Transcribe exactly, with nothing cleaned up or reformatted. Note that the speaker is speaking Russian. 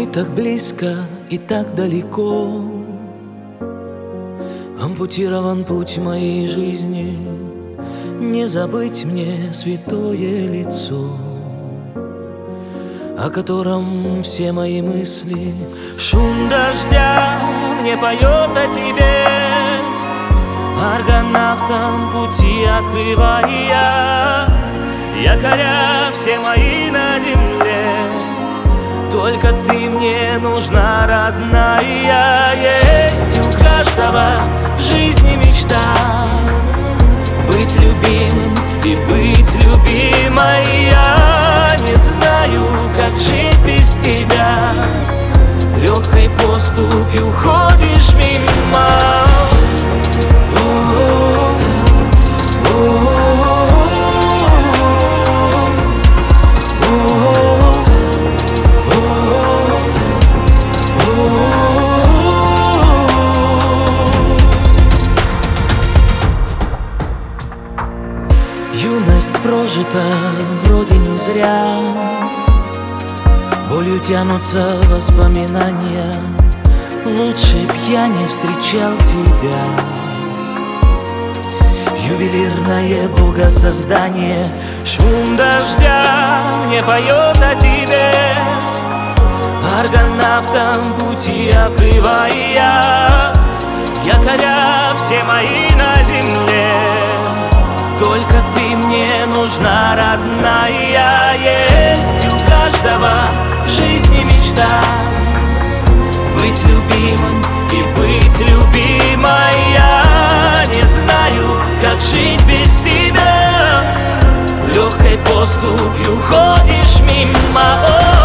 так близко и так далеко. Ампутирован путь моей жизни, не забыть мне святое лицо, о котором все мои мысли. Шум дождя мне поет о тебе, аргонавтам пути открывая, якоря все мои на земле. Только ты мне нужна, родная. Есть у каждого в жизни мечта быть любимым и быть любимой. Я не знаю, как жить без тебя. Легкой поступью ходишь мимо. Юность прожита вроде не зря, болью тянутся воспоминания. Лучше б я не встречал тебя. Ювелирное богосоздание. Шум дождя мне поет о тебе, аргонавтам пути открывая, якоря все мои на земле. Только ты мне нужна, родная. Есть у каждого в жизни мечта быть любимым и быть любимой. Я не знаю, как жить без тебя. Легкой поступью ходишь мимо.